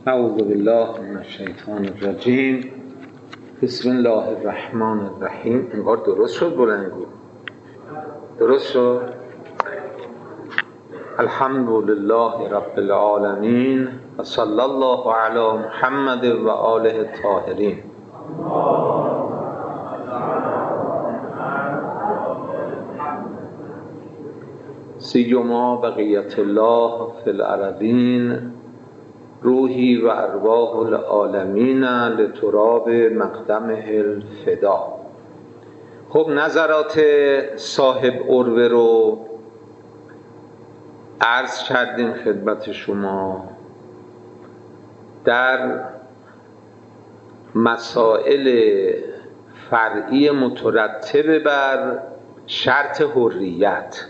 اعوذ بالله من الشیطان الرجیم. بسم الله الرحمن الرحیم. انگار درست شد بلندگو. درست شد. الحمد لله رب العالمین و صلی الله علی محمد و آله الطاهرین. سیما بقیت الله فی الارضین روحی و ارواح العالمین لتراب مقدمه الفدا. خب نظرات صاحب عروه رو عرض کردیم خدمت شما در مسائل فرعی مترتب بر شرط حریت.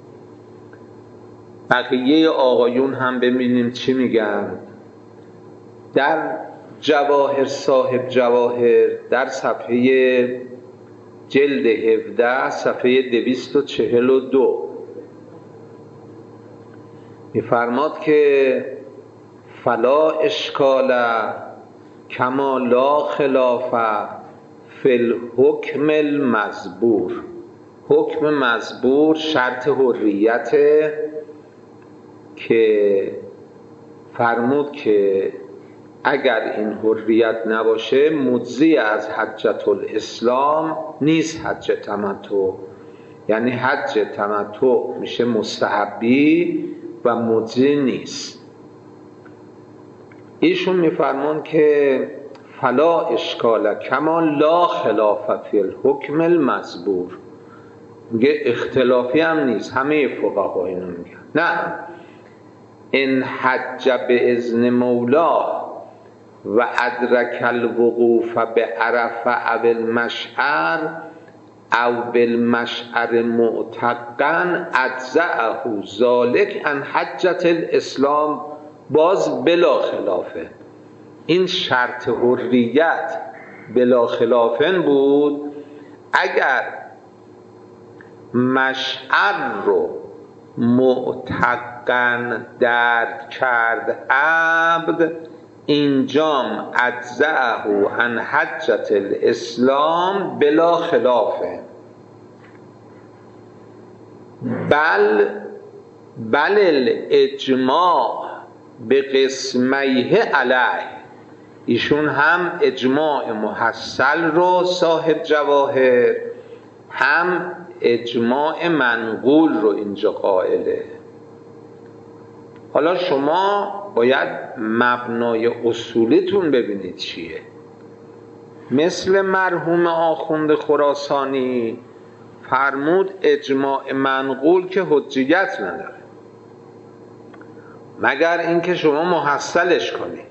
بقیه آقایون هم ببینیم چی میگن. در جواهر صاحب جواهر در صفحه جلد 17 صفحه 242 میفرماد که فلا اشکال کما لا خلاف فی الحکم المزبور. حکم مزبور شرط حریت که فرمود که اگر این حریت نباشه مجزی از حجة الاسلام نیست حج تمتع. یعنی حج تمتع میشه مستحبی و مجزی نیست. ایشون میفرمون که فلا اشکال کما لا خلاف فی الحکم المزبور. میگه اختلافی هم نیست، همه فقها اینو میگن. نه، ان حج باذن مولاه و ادرک الوقوف بعرفه او المشعر او بالمشعر معتقا اجزأه ذلک عن حجة الاسلام. باز بلا خلافه. این شرط حریت بلا خلافن بود. اگر مشعر رو معتقا درک کرد عبد، اینجام اجزأه عن حجة الاسلام بلا خلافه. بل الاجماع به قسمیه علیه. ایشون هم اجماع محصل رو صاحب جواهر، هم اجماع منقول رو اینجا قائله. حالا شما باید مبنای اصولیتون ببینید چیه. مثل مرحوم آخوند خراسانی فرمود اجماع منقول که حجیت نداره مگر اینکه شما محصلش کنید.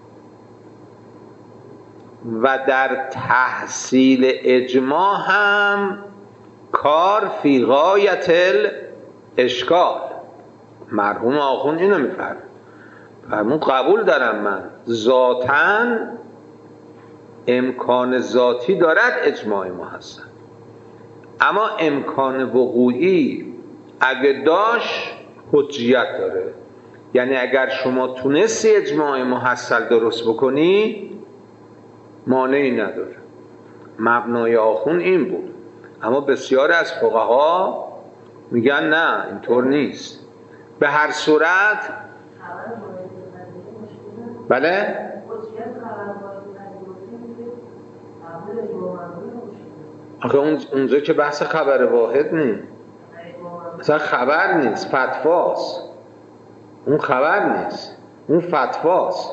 و در تحصیل اجماع هم کار فی غایت الاشکال. مرحوم آخوند اینو میفرمون قبول دارم من ذاتاً امکان ذاتی دارد اجماع محصل، اما امکان وقوعی اگه داشت حجیت داره. یعنی اگر شما تونستی اجماع محصل درست بکنی مانعی نداره. مبنای آخوند این بود، اما بسیار از فقها میگن نه اینطور نیست. به هر صورت بله آخه اونجا که بحث خبر واحد نیست، مثلا خبر نیست، فتواست. اون خبر نیست، اون فتواست.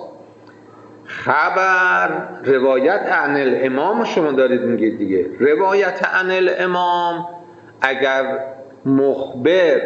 خبر روایت عن الامام شما دارید میگید دیگه. روایت عن الامام اگر مخبر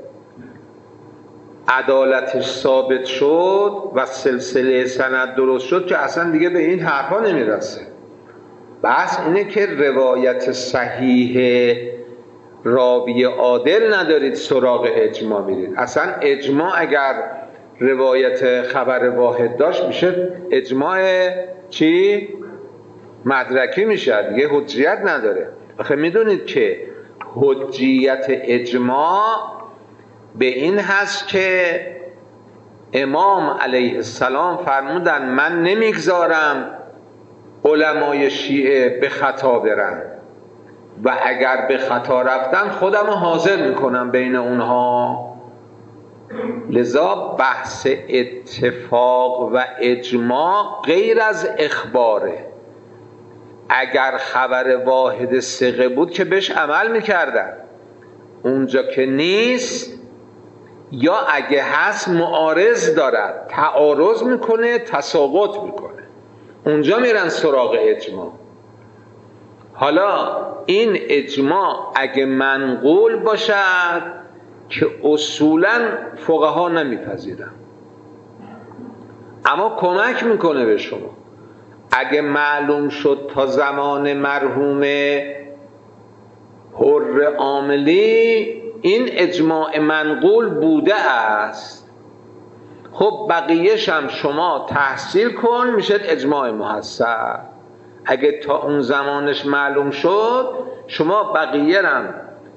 عدالتش ثابت شد و سلسله سند درست شد که اصلا دیگه به این حرفا نمیرسه. بحث اینه که روایت صحیح راوی عادل ندارید سراغ اجماع میرید. اصلا اجماع اگر روایت خبر واحد داشت میشه اجماع چی؟ مدرکی میشه دیگه، حجیت نداره. آخه میدونید که حجیت اجماع به این هست که امام علیه السلام فرمودن من نمیگذارم علمای شیعه به خطا برن و اگر به خطا رفتن خودم رو حاضر میکنم بین اونها. لذا بحث اتفاق و اجماع غیر از اخباره. اگر خبر واحد ثقه بود که بهش عمل میکردن، اونجا که نیست یا اگه هست معارض دارد، تعارض میکنه، تساقط میکنه، اونجا میرن سراغ اجماع. حالا این اجماع اگه منقول باشد که اصولا فقها نمیپذیرن، اما کمک میکنه به شما. اگه معلوم شد تا زمان مرحوم حر عاملی این اجماع منقول بوده است، خب بقیهش هم شما تحصیل کن، میشه اجماع محصل. اگه تا اون زمانش معلوم شد شما بقیه هم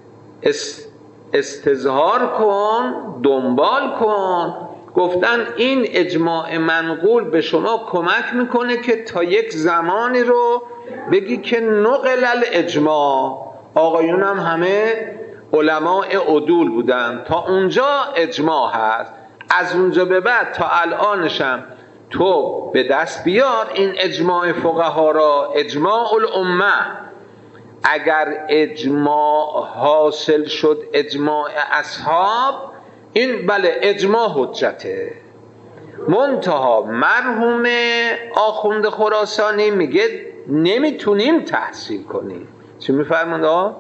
استظهار کن، دنبال کن. گفتن این اجماع منقول به شما کمک میکنه که تا یک زمانی رو بگی که نقل الاجماع، آقایون هم همه علماء عدول بودن، تا اونجا اجماع هست. از اونجا به بعد تا الانشم تو به دست بیار این اجماع فقها را، اجماع الامه. اگر اجماع حاصل شد، اجماع اصحاب، این بله اجماع حجته. منتها مرحوم آخوند خراسانی میگه نمیتونیم تحصیل کنیم. چی میفرماند آقا؟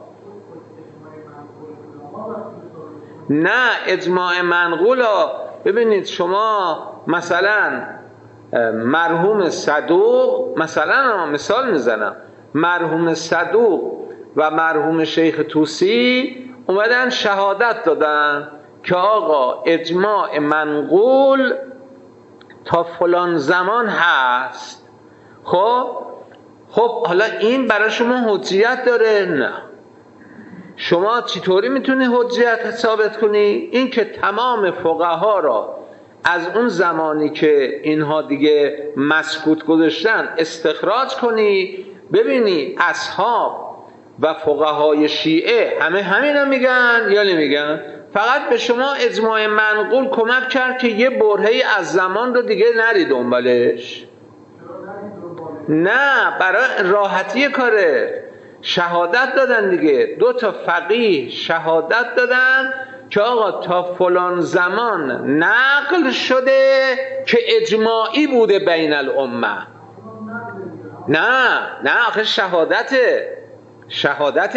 نه، اجماع منقول ببینید شما مثلا مرحوم صدوق، مثلا مثال میزنم، مرحوم صدوق و مرحوم شیخ طوسی اومدن شهادت دادن که آقا اجماع منقول تا فلان زمان هست. خب حالا این برای شما حجیت داره؟ نه. شما چطوری میتونی حجیت ثابت کنی؟ این که تمام فقها را از اون زمانی که اینها دیگه مسکوت گذاشتن استخراج کنی، ببینی اصحاب و فقهای شیعه همه همینا میگن یا نمیگن. فقط به شما اجماع منقول کمک کرد که یه برهه‌ای از زمان رو دیگه نری دنبالش. نه، برای راحتی کاره. شهادت دادن دیگه، 2 تا فقیه شهادت دادن که آقا تا فلان زمان نقل شده که اجماعی بوده بین الامه. نه آخه شهادت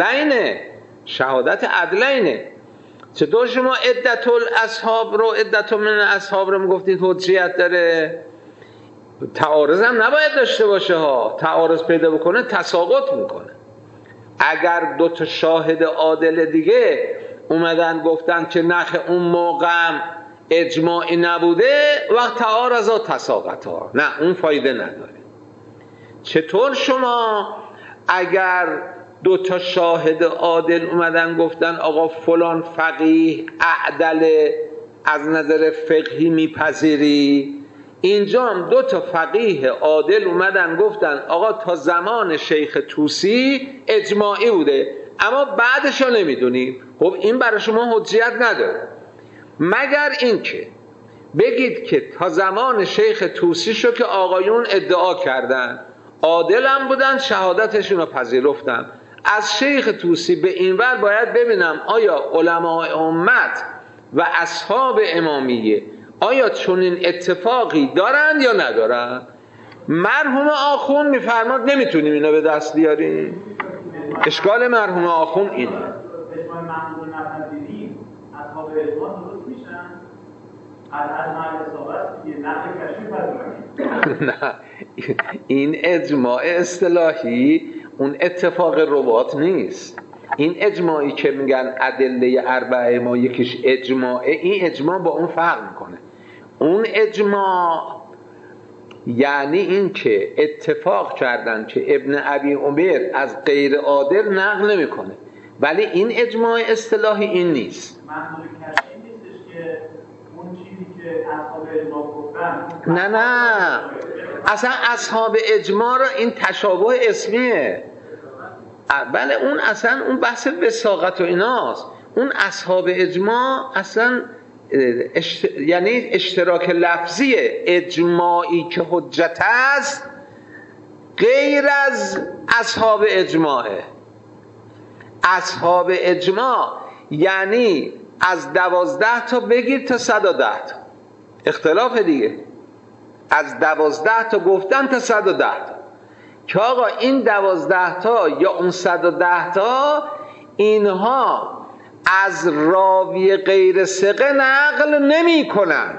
عدلینه. چطور شما عدت من اصحاب رو میگفتید حجیت داره؟ تعارض هم نباید داشته باشه ها. تعارض پیدا بکنه تساقط میکنه. اگر 2 تا شاهد عادل دیگه اومدن گفتن که نخ اون موقع اجماعی نبوده، وقت تعارض و تساقط ها، نه اون فایده نداره. چطور شما اگر 2 تا شاهد عادل اومدن گفتن آقا فلان فقیه اعدل از نظر فقهی میپذیری، اینجا هم 2 تا فقیه عادل اومدن گفتن آقا تا زمان شیخ طوسی اجماعی بوده اما بعدش رو نمیدونیم، خب این برای شما حجیت نداره. مگر اینکه بگید که تا زمان شیخ طوسی شو که آقایون ادعا کردن، عادل هم بودن، شهادتشون رو پذیرفتن، از شیخ طوسی به این ور باید ببینم آیا علماء امت و اصحاب امامیه آیا چنین اتفاقی دارند یا ندارند. مرحوم آخوند میفرماد نمیتونیم اینا به دست بیاریم. اشکال مرحوم آخوند اینه. نه، این اجماع اصطلاحی اون اتفاق رباط نیست. این اجماعی که میگن ادله اربعه ما یکیش اجماعه، این اجماع با اون فرق میکنه. اون اجماع یعنی این که اتفاق کردن که ابن ابی عمر از غیر عادل نقل نمیکنه، ولی این اجماع اصطلاحی این نیست. منظور کشی نیستش که اون چیزی که از نه اصلا اصحاب اجماع را این تشابه اسمیه. بله اون اصلا اون بحث وثاقت و ایناست. اون اصحاب اجماع اصلا یعنی اشتراک لفظیه. اجماعی که حجت است غیر از اصحاب اجماعه. اصحاب اجماع یعنی از 12 تا بگیر تا 110 تا، اختلاف دیگه. از 12 تا گفتن تا 110 تا که آقا این 12 تا یا اون 110 تا اینها از راوی غیر ثقه نقل نمی کنن.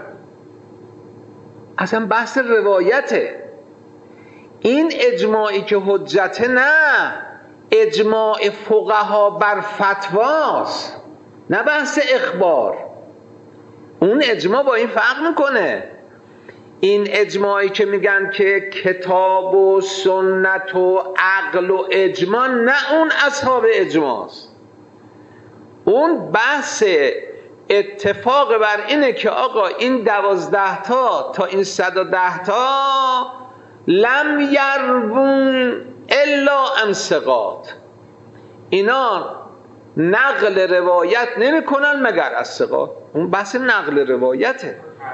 اصلا بحث روایته. این اجماعی که حجته نه، اجماع فقها بر فتواست، نه بحث اخبار. اون اجماع با این فرق میکنه. این اجماعی که میگن که کتاب و سنت و عقل و اجماع، نه اون اصحاب اجماعست. اون بحث اتفاق بر اینه که آقا این 12 تا این 110 تا لم یروون الا عن ثقات، اینا نقل روایت نمی کنن مگر از ثقات. اون بحث نقل روایته.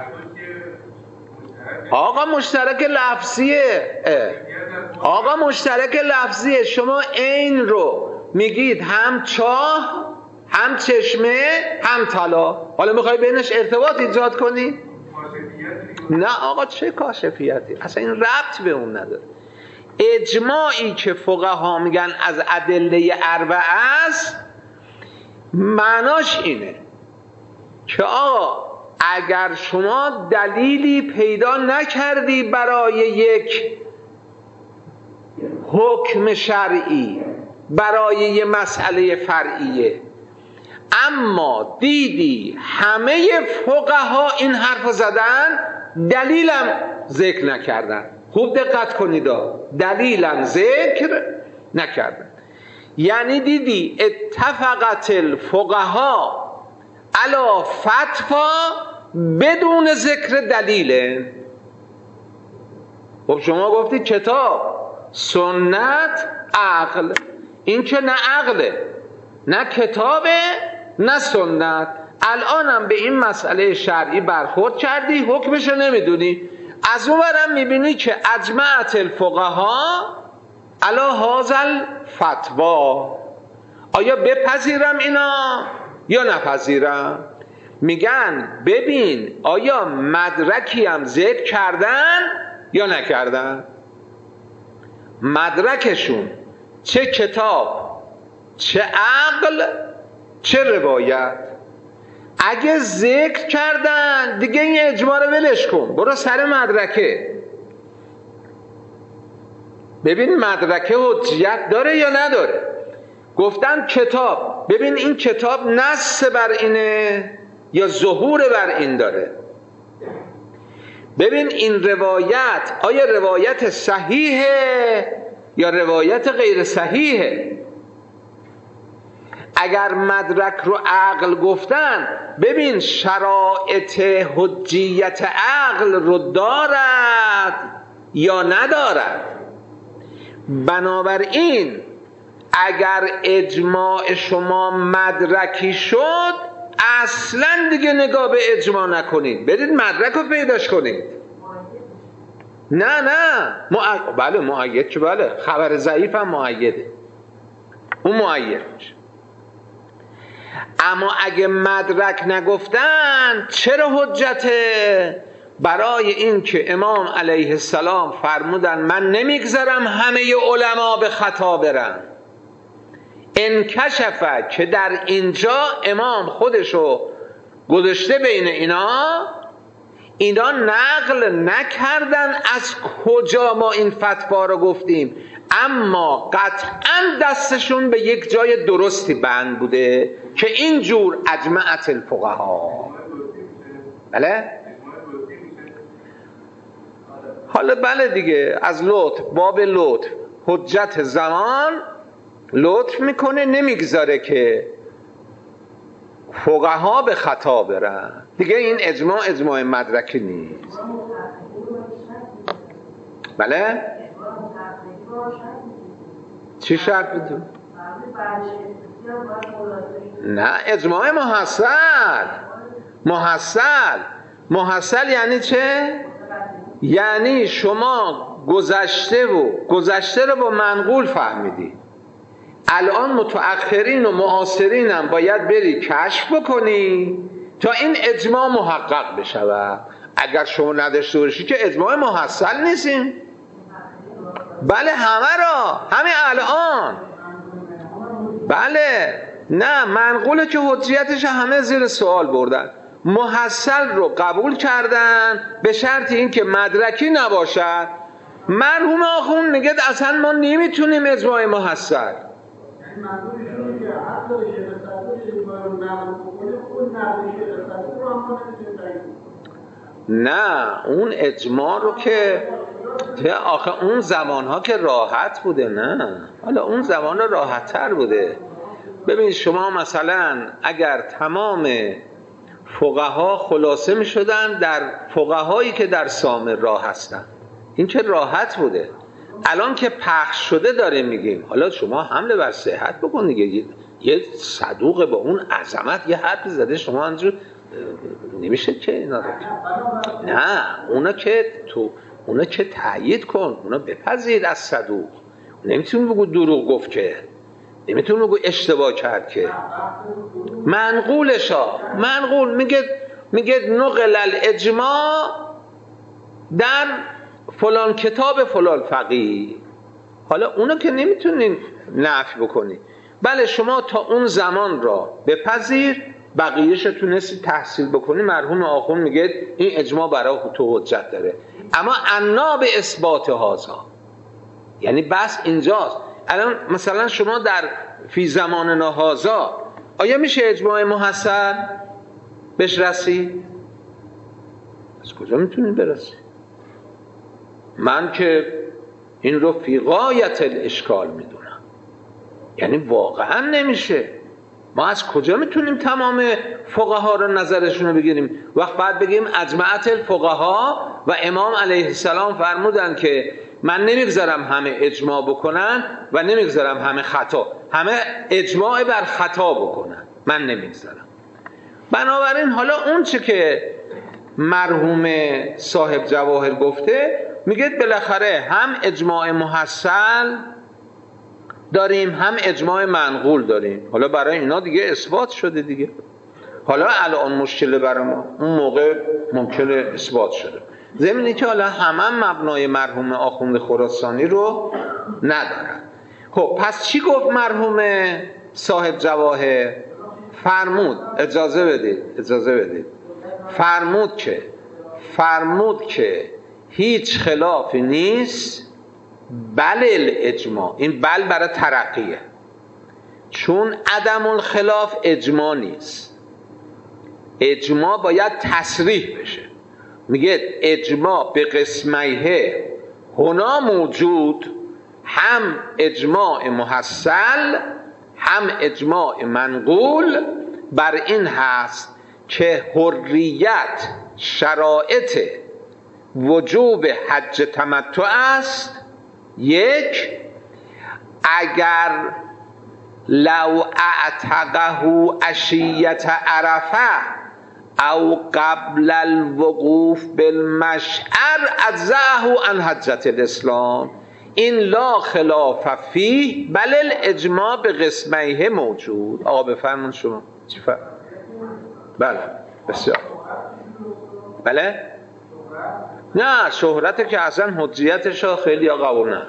آقا مشترک لفظیه. آقا مشترک لفظیه. شما عین رو میگید هم چاه، هم چشمه، هم طلا. حالا میخوای بینش ارتباط ایجاد کنی؟ نه آقا چه کاشفیتی؟ اصلا این ربط به اون نداره. اجماعی که فقها میگن از ادله اربعه است، معناش اینه که آقا اگر شما دلیلی پیدا نکردی برای یک حکم شرعی، برای یک مسئله فرعیه، اما دیدی همه فقها این حرف زدن، دلیلم ذکر نکردن. خوب دقت کنید، دلیلم ذکر نکردن. یعنی دیدی اتفقت الفقها علی فتوا بدون ذکر دلیل. خب شما گفتید کتاب، سنت، عقل. این که نه عقله، نه کتابه، نه سنت. الانم به این مسئله شرعی برخورد کردی، حکمشو نمیدونی. از اون برم میبینی که اجمعت الفقها علی هذا الفتوا. آیا بپذیرم اینا یا نپذیرم؟ میگن ببین آیا مدرکی هم ذکر کردن یا نکردن. مدرکشون چه کتاب، چه عقل، چه روایت. اگه ذکر کردن دیگه این اجماع رو ولش کن، برو سر مدرکه. ببین مدرکه حجیت داره یا نداره. گفتن کتاب، ببین این کتاب نص بر اینه یا ظهور بر این داره. ببین این روایت آیا روایت صحیحه یا روایت غیر صحیحه. اگر مدرک رو عقل گفتن، ببین شرایط حجیت عقل رو دارد یا ندارد. بنابراین اگر اجماع شما مدرکی شد، اصلا دیگه نگاه به اجماع نکنید، برید مدرک رو پیداش کنید. نه بله مؤید که بله، خبر ضعیف هم مؤیده، اون مؤید میشه. اما اگه مدرک نگفتن چرا حجته؟ برای این که امام علیه السلام فرمودن من نمیگذارم همه علما به خطا برن. انکشفه که در اینجا امام خودشو گذاشته بین اینا نقل نکردن از کجا ما این فتوا رو گفتیم، اما قطعا دستشون به یک جای درستی بند بوده که اینجور اجمعت الفقها. بله؟ حالا بله دیگه، از لطف، باب لطف، حجت زمان لطف میکنه، نمیگذاره که فقها به خطا برن دیگه. این اجماع مدرکی نیست. بله؟ چی شرط بدون؟ نه، اجماع محصل یعنی چه؟ یعنی شما گذشته رو با منقول فهمیدی، الان متأخرین و معاصرین هم باید بری کشف بکنی تا این اجماع محقق بشود. اگر شما نداشته باشی که اجماع محصل نیستیم. بله همین الان. بله نه، منقوله که حجیتش همه زیر سوال بردن، محصل رو قبول کردن به شرط این که مدرکی نباشد. مرحوم آخوند میگه اصلا ما نمیتونیم اجماع محصل. نه اون اجماع رو که آخه اون زمانها که راحت بوده، نه حالا اون زمان راحت تر بوده. ببین شما مثلا اگر تمام فقها خلاصه می شدن در فقهایی که در سامرا هستن، این که راحت بوده. الان که پخش شده داره میگیم حالا شما حمله بر صحت بکن دیگه. یه صدوق با اون عظمت یه حرف زده، شما همینجور نمیشه که اینا رو. نه اونا که تأیید کن، اونا بپذیر از صدوق. نمیتونی بگو دروغ گفت که، نمیتونی بگو اشتباه کرد که. منقول میگه نقل الاجماع در فلان کتاب فلان فقیه. حالا اونا که نمیتونین نفی بکنی. بله شما تا اون زمان را بپذیر، بقیه‌اش تونستی تحصیل بکنی. مرحوم آخوند میگه این اجماع برای تو حجت داره. اما انا به اثبات هذا، یعنی بس اینجاست. الان مثلا شما در فی زماننا هذا آیا میشه اجماع محصل بهش رسید؟ از کجا میتونید برسید؟ من که این رو فی غایت الاشکال میدونم، یعنی واقعا نمیشه. ما از کجا میتونیم تمام فقها رو نظرشون رو بگیریم؟ وقت بعد بگیم اجمعت الفقها و امام علیه السلام فرمودن که من نمیگذارم همه اجماع بکنن و نمیگذارم همه اجماع بر خطا بکنن، من نمیگذارم. بنابراین حالا اون چه که مرحوم صاحب جواهر گفته، میگه بالاخره هم اجماع محصل داریم هم اجماع منقول داریم. حالا برای اینا دیگه اثبات شده دیگه. حالا الان مشکل برای ما، اون موقع ممکنه اثبات شده. ضمن که حالا همه مبنای مرحوم آخوند خراسانی رو ندارن. خب پس چی گفت مرحوم صاحب جواهر؟ فرمود اجازه بدید فرمود که هیچ خلافی نیست بل الاجماع. این بل برای ترقیه، چون عدم الخلاف اجماع نیست. اجماع باید تصریح بشه. میگه اجماع به قسمیه هنا موجود، هم اجماع محصل هم اجماع منقول بر این هست که حریت شرایط وجوب حج تمتع است. یک، اگر لو اعتقه عشیت عرفه او قبل الوقوف بالمشعر اجزأه عن حجة الاسلام، این لا خلاف فیه بل الاجماع به قسمیه موجود. آقا بفرمون شما چی فرم؟ بله بسیار. بله نه شهرت که اصلا حجیتش خیلی قبول نداره.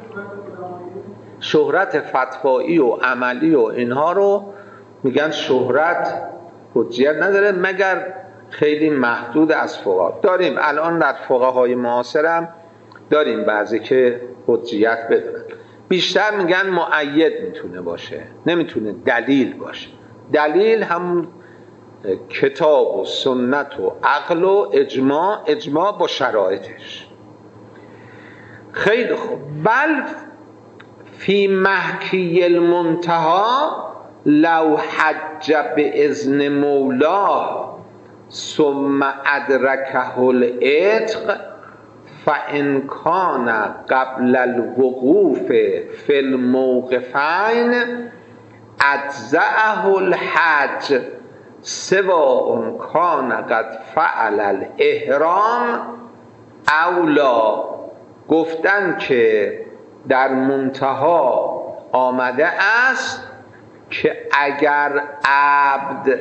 شهرت فتوایی و عملی و اینها رو میگن شهرت حجیت نداره مگر خیلی محدود از فقها. داریم الان در فقهای معاصر هم داریم بعضی که حجیت بدارن. بیشتر میگن مؤید میتونه باشه، نمیتونه دلیل باشه. دلیل هم کتاب و سنت و عقل و اجماع با شرایطش. خیلی خوب. بل فی محکی المنتهى لو حج به اذن مولاه ثم ادرکه العتق فَإِنْ کَانَ قبل الوقوف فی الموقفین اجزأه الحج سواء کان قد فعل الاحرام او لا. گفتن که در منتها آمده است که اگر عبد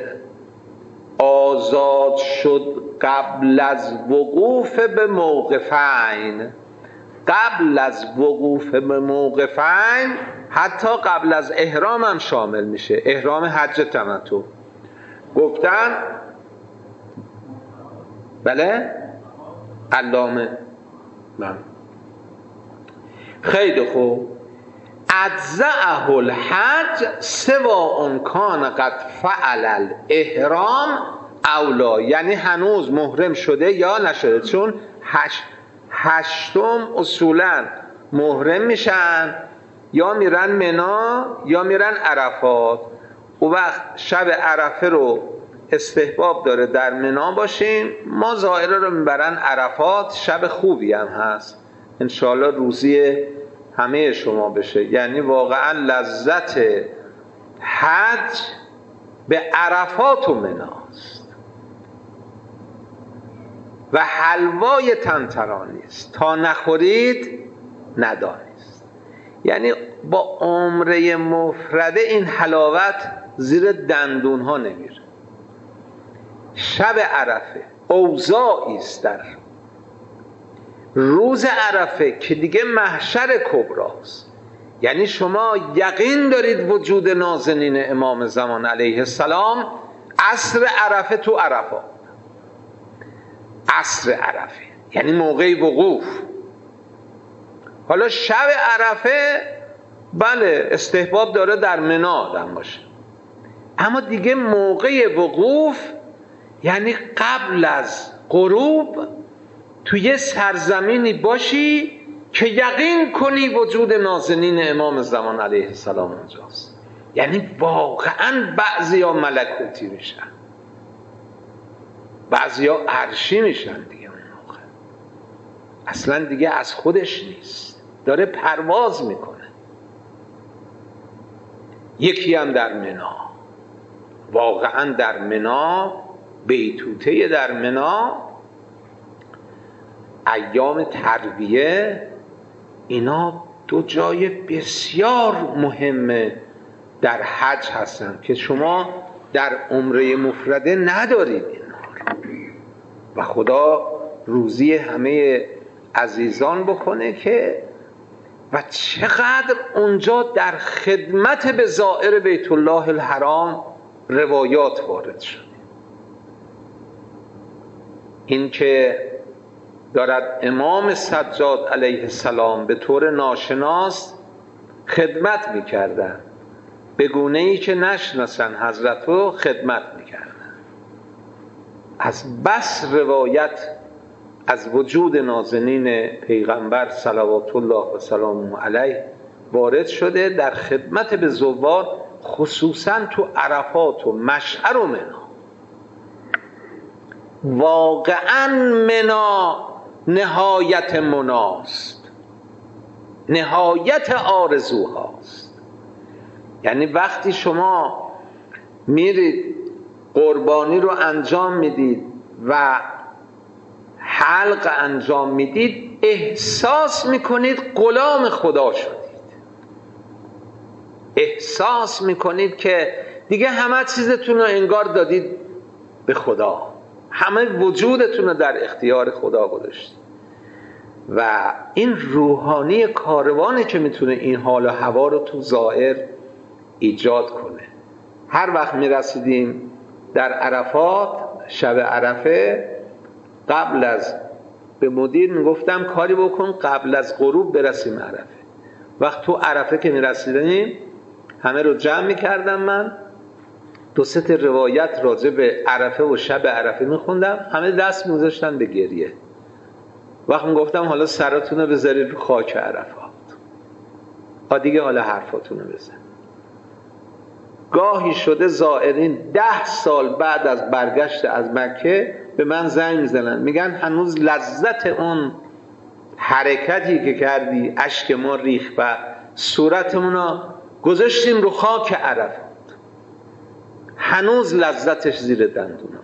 آزاد شد قبل از وقوف به موقفین، قبل از وقوف به موقفین حتی قبل از احرام هم شامل میشه، احرام حج تمتع. گفتن بله علامه من خیلی خوب، اجزأه الحج سواء کان قد فعل الاحرام او لا، یعنی هنوز محرم شده یا نشده، چون هشتم اصولا محرم میشن یا میرن منا یا میرن عرفات. او وقت شب عرفه رو استحباب داره در منا باشیم، ما ظاهره رو میبرن عرفات. شب خوبی هم هست، انشاءالله روزی همه شما بشه. یعنی واقعا لذت حج به عرفات و مناست و حلوای طنطرانی است، تا نخورید ندانید. یعنی با عمره مفرده این حلاوت زیر دندون ها نمیره. شب عرفه اوضاعی است در روز عرفه که دیگه محشر کبراست. یعنی شما یقین دارید وجود نازنین امام زمان علیه السلام. عصر عرفه تو عرفات، عصر عرفه یعنی موقع وقوف. حالا شب عرفه بله استحباب داره در منا آدم باشه، اما دیگه موقع وقوف یعنی قبل از غروب توی سرزمینی باشی که یقین کنی وجود نازنین امام زمان علیه السلام اونجاست. یعنی واقعا بعضی ها ملکوتی میشن، بعضی ها عرشی میشن دیگه. اون موقع اصلا دیگه از خودش نیست، داره پرواز میکنه. یکی هم در منا، واقعا در منا، بیتوته در منا، ایام ترویه، اینا دو جای بسیار مهمه در حج هستن که شما در عمره مفرده ندارید اینا. و خدا روزی همه عزیزان بکنه که و چقدر اونجا در خدمت به زائر بیت الله الحرام روایات وارد شده. این که دارد امام سجاد علیه السلام به طور ناشناس خدمت میکردن، به گونه‌ای که نشناسن حضرت رو خدمت میکردن. از بس روایت از وجود نازنین پیغمبر صلوات الله و سلامه علیه وارد شده در خدمت به زوار، خصوصا تو عرفات و مشعر و منا. واقعا منا نهایت مناست، نهایت آرزوهاست. یعنی وقتی شما میرید قربانی رو انجام میدید و حلق انجام میدید، احساس میکنید غلام خدا شدید، احساس میکنید که دیگه همه چیزتون رو انگار دادید به خدا، همه وجودتون رو در اختیار خدا گذاشتید. و این روحانی کاروانه که میتونه این حال و هوا رو تو ظاهر ایجاد کنه. هر وقت میرسیدیم در عرفات شب عرفه، قبل از به مدیر میگفتم کاری بکن قبل از غروب برسیم عرفه. وقت تو عرفه که میرسیدیم همه رو جمع میکردم، من دو سه روایت راجع به عرفه و شب عرفه میخوندم، همه دست میذاشتن به گریه. وقت میگفتم حالا سراتون رو بذارید رو خاک عرفات، دیگه حالا حرفاتون رو بزن. گاهی شده زائرین 10 سال بعد از برگشت از مکه به من زنگ میزنن، میگن هنوز لذت اون حرکتی که کردی اشک ما ریخت و صورتمونو گذاشتیم رو خاک عرفات، هنوز لذتش زیر دندونا.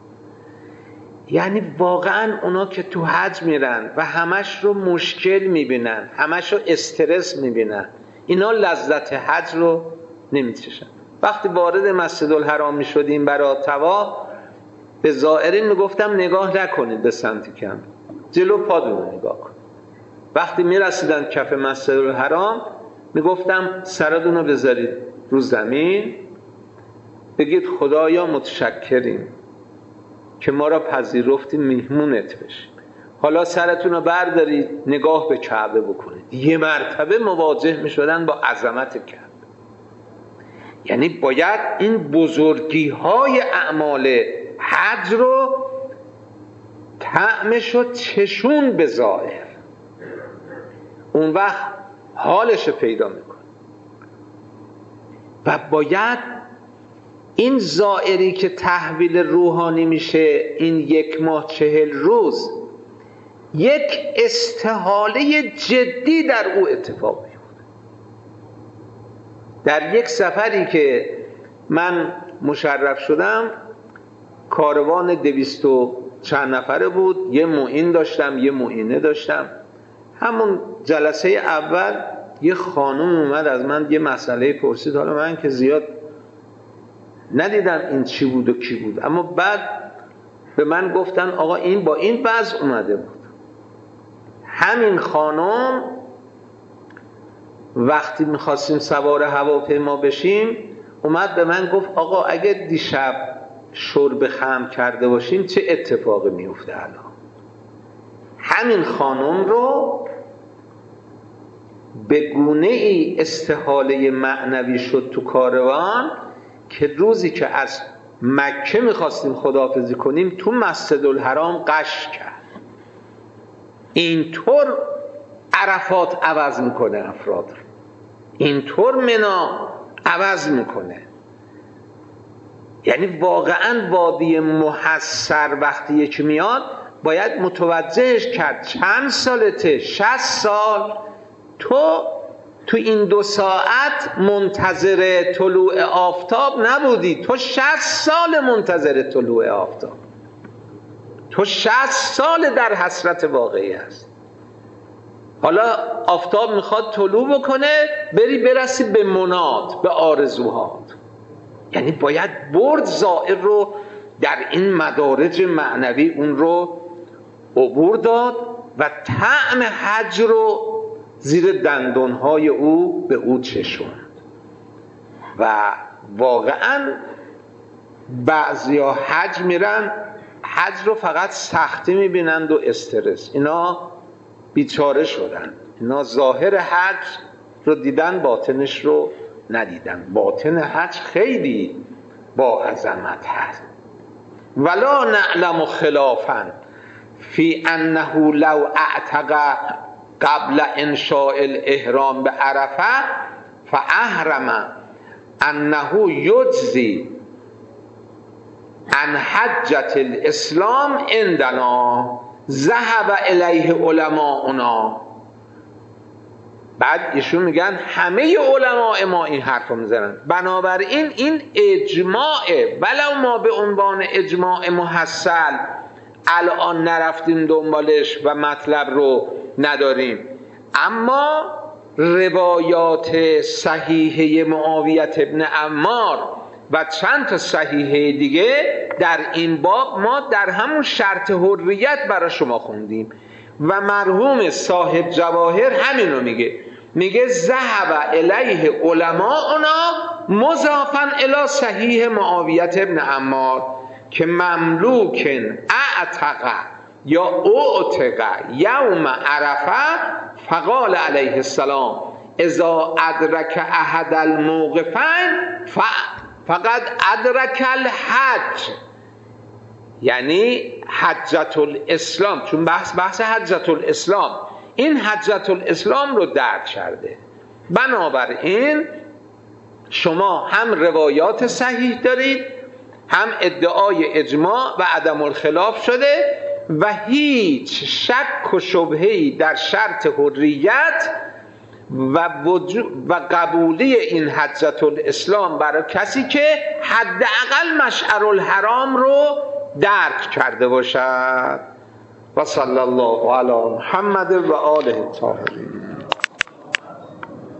یعنی واقعا اونا که تو حج میرن و همش رو مشکل میبینن، همش رو استرس میبینن، اینا لذت حج رو نمیچشن. وقتی وارد مسجدالحرام میشدیم برای طواف، به زائرین میگفتم نگاه نکنید به سمت کعبه، جلو پاتون رو نگاه کنید. وقتی میرسیدن کف مسجدالحرام میگفتم سرتون رو بذارید رو زمین، بگید خدایا متشکریم که ما را پذیرفتیم میهمونت بشیم. حالا سرتون رو بردارید نگاه به کعبه بکنید. یه مرتبه مواجه میشدن با عظمت کعبه. یعنی باید این بزرگی های اعمال حج رو طعمش رو چشون به ظاهر، اون وقت حالش پیدا میکنه. و باید این زائری که تحویل روحانی میشه این 1 ماه 40 روز، یک استحاله جدی در او اتفاق میفته. در یک سفری که من مشرف شدم، کاروان 200 و چند نفره بود، یه معین داشتم یه معینه داشتم. همون جلسه اول یه خانم اومد از من یه مسئله پرسید، حالا من که زیاد ندیدم این چی بود و کی بود، اما بعد به من گفتن آقا این با این وضع اومده بود. همین خانم وقتی میخواستیم سوار هواپیما بشیم اومد به من گفت آقا اگه دیشب شرب خمر کرده باشیم چه اتفاقی میفته الان. همین خانم رو به گونه ای استحاله معنوی شد تو کاروان که روزی که از مکه میخواستیم خداحافظی کنیم تو مسجدالحرام غش کرد. اینطور عرفات عوض میکنه افراد رو، اینطور منا عوض میکنه. یعنی واقعا وادی محصر وقتی یکی میاد باید متوجهش کرد چند سالته، 60 سال تو این 2 ساعت منتظر طلوع آفتاب نبودی، تو 60 سال منتظر طلوع آفتاب، تو 60 سال در حسرت واقعی است. حالا آفتاب میخواد طلوع بکنه، برسی به منات، به آرزوهات. یعنی باید برد زائر رو در این مدارج معنوی اون رو عبور داد و طعم حج رو زیر دندانهای او به او چشوند. و واقعا بعضیا حج میرن، حج رو فقط سختی میبینند و استرس. اینا بیچاره شدن، اینا ظاهر حج رو دیدن باطنش رو ندیدن. باطن حج خیلی با عظمت هست. ولا نعلم خلافا فی انه لو اعتق قبل انشاء الاحرام به عرفه فاحرم انه یجزی عن حجة الاسلام عندنا ذهب الیه علماؤنا. بعد ایشون میگن همه علماء ما این حرف رو میزنن. بنابراین این اجماعه، ولو ما به عنوان اجماع محصل الان نرفتیم دنبالش و مطلب رو نداریم، اما روایات صحیحه معاویه ابن عمار و چند تا صحیحه دیگه در این باب ما در همون شرط حریت برای شما خوندیم و مرحوم صاحب جواهر همین رو میگه ذهب الیه علماؤنا مضافا الی صحیح معاویه ابن عمار که مملوک اعتق یا اعتق یوم عرفه فقال علیه السلام اذا ادرک احد الموقفین فقد ادرک الحج. یعنی حجة الاسلام، چون بحث حجة الاسلام، این حجة الاسلام رو درک کرده. بنابراین شما هم روایات صحیح دارید، هم ادعای اجماع و عدم الخلاف شده و هیچ شک و شبهه‌ای در شرط حریت و قبولی این حجة الاسلام برای کسی که حداقل مشعر الحرام رو درک کرده باشد. و صلی الله علی محمد و آله الطاهرین.